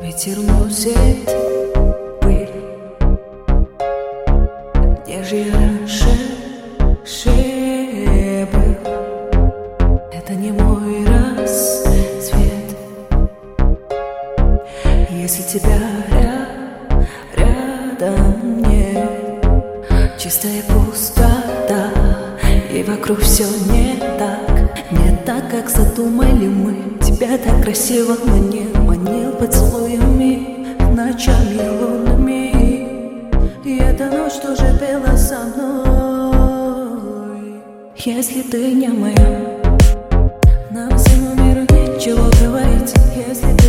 Ветер уносит пыль. Где же я раньше был? Это не мой рассвет. Если тебя рядом нет, чистая пустота, и вокруг все не так, как задумали мы. Тебя так красиво манил поцелуями, ночами лунными. И эта ночь тоже пела со мной. Если ты не моя, нам всему миру нечего говорить. Если